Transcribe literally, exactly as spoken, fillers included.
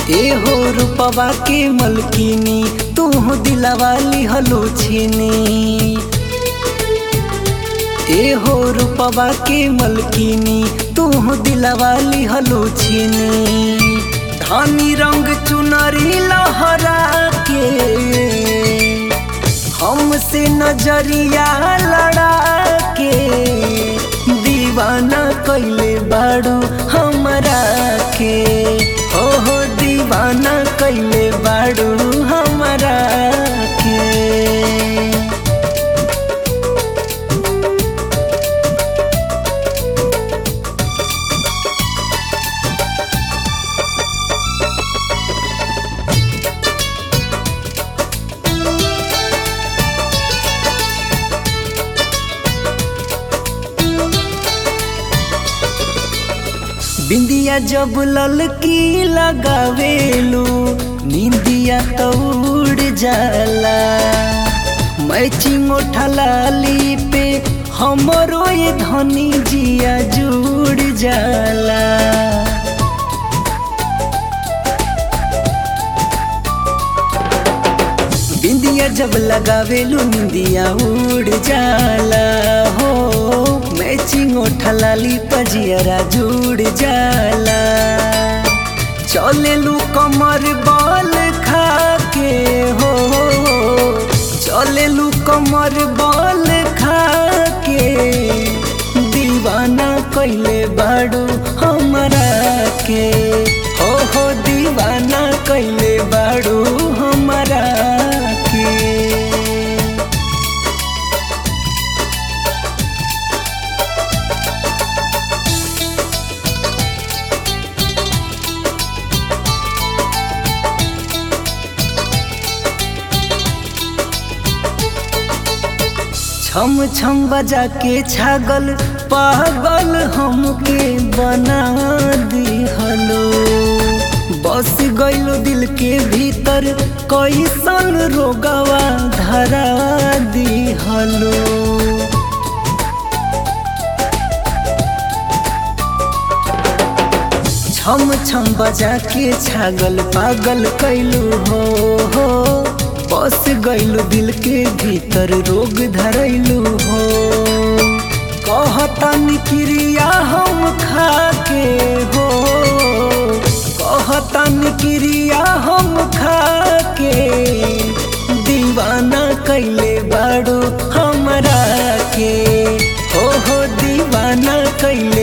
ए हो रूपवा के मलकिनी तू दिलवा लिहलो छीनी। ए हो रूपवा के मलकिनी तू दिलवा लिहलो छीनी। धानी रंग चुनरी लहरा के हमसे नजरिया लड़ा के दीवाना कैले बाड़ू हमरा के। हो हो दीवाना कैले बाड़ू हमरा के। बिंदिया जब ललकी लगावेलू निंदिया तो उड़ जाला। मैचिंग लाली पे हमरो ये धनी जिया जुड़ जाला। बिंदिया जब लगावेलू निंदिया उड़ जाला हो। मैचिंग लाली पजियरा जुड़ जाला। चलेलू कमर बल खा के हो। चलेलू कमर बल खा के दीवाना कैले बाड़ू हमरा के। हो हो दीवाना कैले बाड़ू हमरा के। छम छम बजा के छागल पागल हमके बना दिहलो। बस गइलो दिल के भीतर कैसन रोगवा धरा दिहलो। छम छम बजा के छागल पागल कैलू हो, हो। बस गइलू दिल के भीतर रोग धरैलू हो। कहतन क्रिया हम खा के हो। कहतन क्रिया हम खा के दीवाना कैले बाड़ू हमरा के। हो हो दीवाना कैले